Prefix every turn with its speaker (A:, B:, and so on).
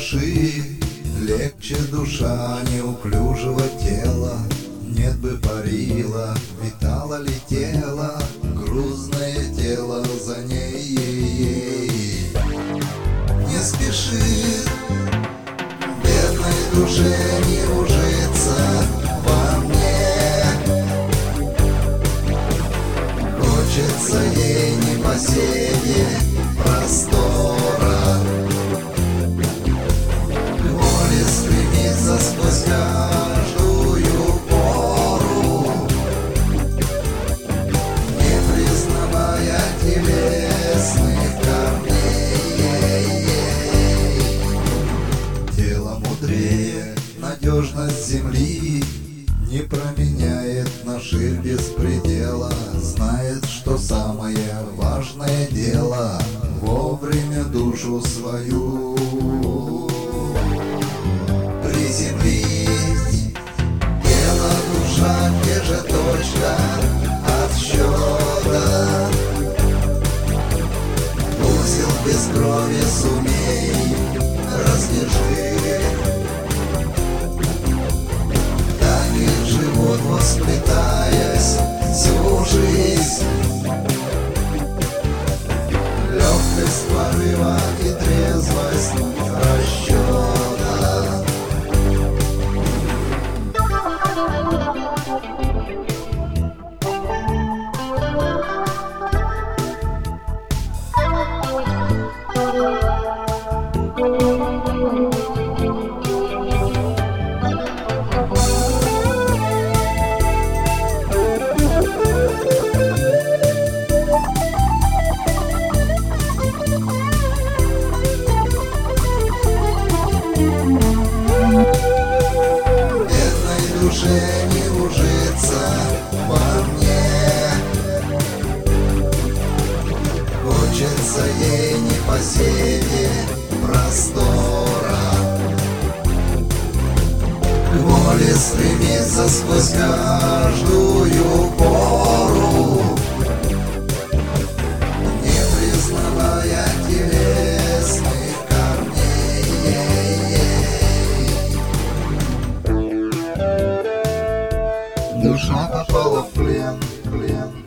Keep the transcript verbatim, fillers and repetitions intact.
A: души, легче душа неуклюжего тела. Нет бы парила, витала, летела, грузное тело за ней. Не спешит бедной душе не ужиться во мне. Хочется ей не по сене простора, к воле стремиться сквозь каждую пору, не признавая телесных корней. Тело мудрее, надежность земли, не променяет на ширь без предела. Знает, что самое важное дело — вовремя душу свою приземлить. Тело, душа, где же точка отсчета? Узел без крови сумей развяжи. Так и живут, восплетаясь всю жизнь. Легкость порыва и трезвость расчета. Душе не ужиться во мне. Хочется ей не по сене простора, к воле стремиться сквозь каждую пору, не признавая телесных корней. Душа попала в плен, плен.